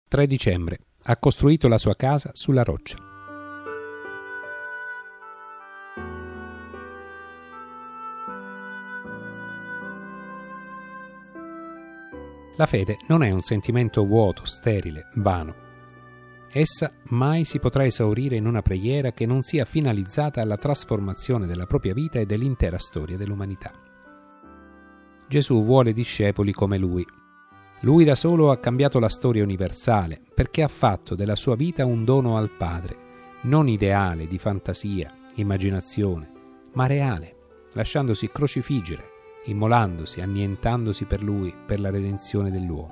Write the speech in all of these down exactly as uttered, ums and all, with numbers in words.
tre dicembre. Ha costruito la sua casa sulla roccia. La fede non è un sentimento vuoto, sterile, vano. Essa mai si potrà esaurire in una preghiera che non sia finalizzata alla trasformazione della propria vita e dell'intera storia dell'umanità. Gesù vuole discepoli come Lui. Lui da solo ha cambiato la storia universale perché ha fatto della sua vita un dono al Padre, non ideale, di fantasia, immaginazione, ma reale, lasciandosi crocifiggere, immolandosi, annientandosi per Lui, per la redenzione dell'uomo.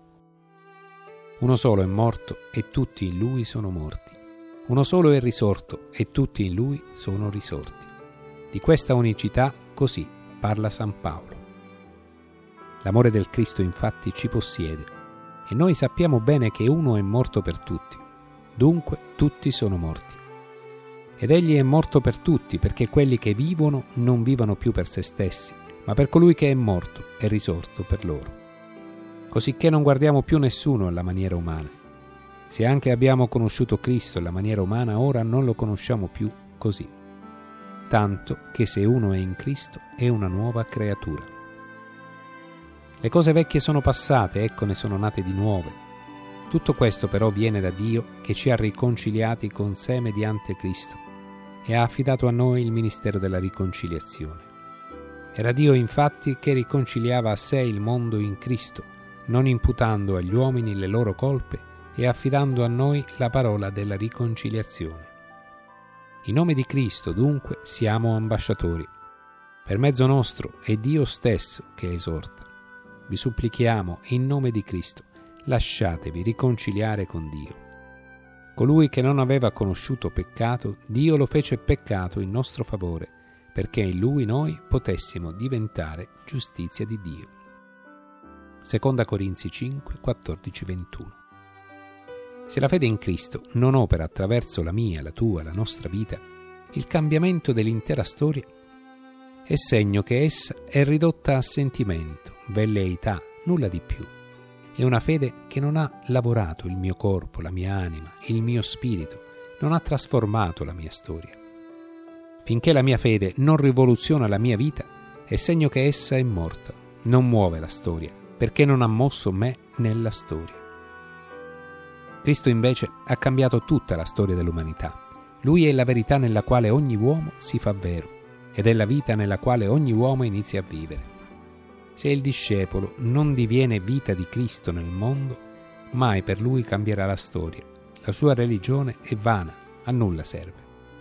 Uno solo è morto e tutti in Lui sono morti. Uno solo è risorto e tutti in Lui sono risorti. Di questa unicità così parla San Paolo. L'amore del Cristo infatti ci possiede e noi sappiamo bene che uno è morto per tutti, dunque tutti sono morti. Ed egli è morto per tutti perché quelli che vivono non vivono più per se stessi, ma per colui che è morto e risorto per loro. Cosicché non guardiamo più nessuno alla maniera umana. Se anche abbiamo conosciuto Cristo alla maniera umana, ora non lo conosciamo più così. Tanto che se uno è in Cristo è una nuova creatura. Le cose vecchie sono passate, ecco ne sono nate di nuove. Tutto questo però viene da Dio che ci ha riconciliati con sé mediante Cristo e ha affidato a noi il ministero della riconciliazione. Era Dio infatti che riconciliava a sé il mondo in Cristo, non imputando agli uomini le loro colpe e affidando a noi la parola della riconciliazione. In nome di Cristo, dunque, siamo ambasciatori. Per mezzo nostro è Dio stesso che esorta. Vi supplichiamo, in nome di Cristo, lasciatevi riconciliare con Dio. Colui che non aveva conosciuto peccato, Dio lo fece peccato in nostro favore, perché in Lui noi potessimo diventare giustizia di Dio. Seconda Corinzi cinque, quattordici ventuno. Se la fede in Cristo non opera attraverso la mia, la tua, la nostra vita, il cambiamento dell'intera storia, è segno che essa è ridotta a sentimento, velleità, nulla di più. È una fede che non ha lavorato il mio corpo, la mia anima, il mio spirito, non ha trasformato la mia storia. Finché la mia fede non rivoluziona la mia vita, è segno che essa è morta, non muove la storia, perché non ha mosso me nella storia. Cristo invece ha cambiato tutta la storia dell'umanità. Lui è la verità nella quale ogni uomo si fa vero, ed è la vita nella quale ogni uomo inizia a vivere. Se il discepolo non diviene vita di Cristo nel mondo, mai per lui cambierà la storia. La sua religione è vana, a nulla serve.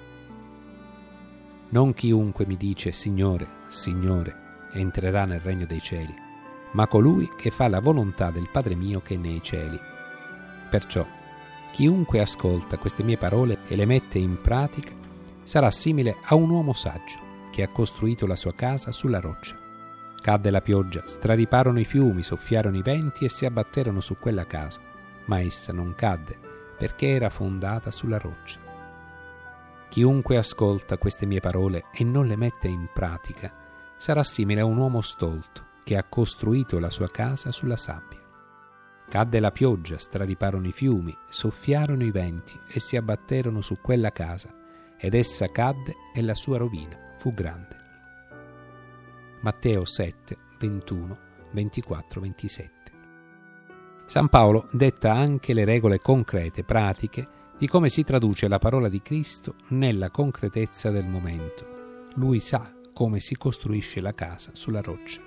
Non chiunque mi dice Signore, Signore, entrerà nel regno dei cieli, ma colui che fa la volontà del Padre mio che è nei cieli. Perciò, chiunque ascolta queste mie parole e le mette in pratica, sarà simile a un uomo saggio che ha costruito la sua casa sulla roccia. Cadde la pioggia, strariparono i fiumi, soffiarono i venti e si abbatterono su quella casa, ma essa non cadde, perché era fondata sulla roccia. Chiunque ascolta queste mie parole e non le mette in pratica, sarà simile a un uomo stolto che ha costruito la sua casa sulla sabbia. Cadde la pioggia, strariparono i fiumi, soffiarono i venti e si abbatterono su quella casa, ed essa cadde e la sua rovina fu grande. Matteo sette, ventuno, ventiquattro, ventisette. San Paolo detta anche le regole concrete, pratiche, di come si traduce la parola di Cristo nella concretezza del momento. Lui sa come si costruisce la casa sulla roccia.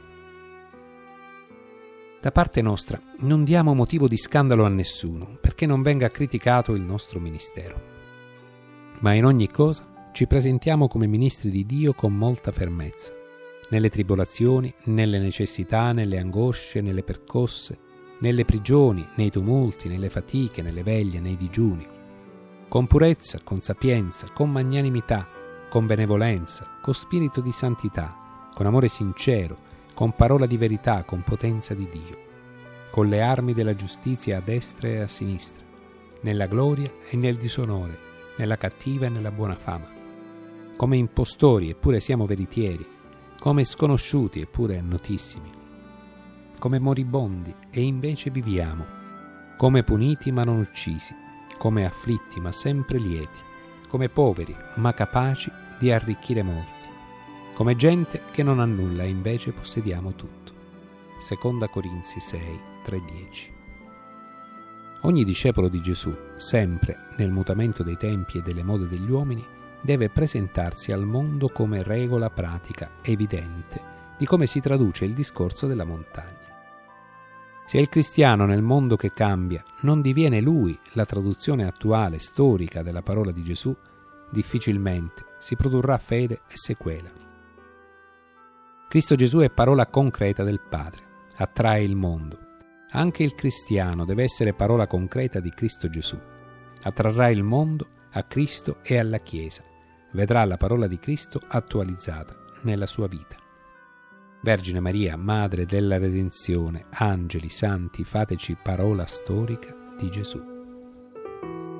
Da parte nostra non diamo motivo di scandalo a nessuno, perché non venga criticato il nostro ministero. Ma in ogni cosa ci presentiamo come ministri di Dio con molta fermezza, nelle tribolazioni, nelle necessità, nelle angosce, nelle percosse, nelle prigioni, nei tumulti, nelle fatiche, nelle veglie, nei digiuni, con purezza, con sapienza, con magnanimità, con benevolenza, con spirito di santità, con amore sincero, con parola di verità, con potenza di Dio, con le armi della giustizia a destra e a sinistra, nella gloria e nel disonore, nella cattiva e nella buona fama, come impostori eppure siamo veritieri, come sconosciuti eppure notissimi, come moribondi e invece viviamo, come puniti ma non uccisi, come afflitti ma sempre lieti, come poveri ma capaci di arricchire molti, come gente che non ha nulla e invece possediamo tutto. Seconda Corinzi sei, tre dieci. Ogni discepolo di Gesù, sempre nel mutamento dei tempi e delle mode degli uomini, deve presentarsi al mondo come regola pratica evidente di come si traduce il discorso della montagna. Se il cristiano nel mondo che cambia non diviene lui la traduzione attuale, storica della parola di Gesù, difficilmente si produrrà fede e sequela. Cristo Gesù è parola concreta del Padre, attrae il mondo. Anche il cristiano deve essere parola concreta di Cristo Gesù. Attrarrà il mondo a Cristo e alla Chiesa. Vedrà la parola di Cristo attualizzata nella sua vita. Vergine Maria, Madre della Redenzione, angeli, santi, fateci parola storica di Gesù.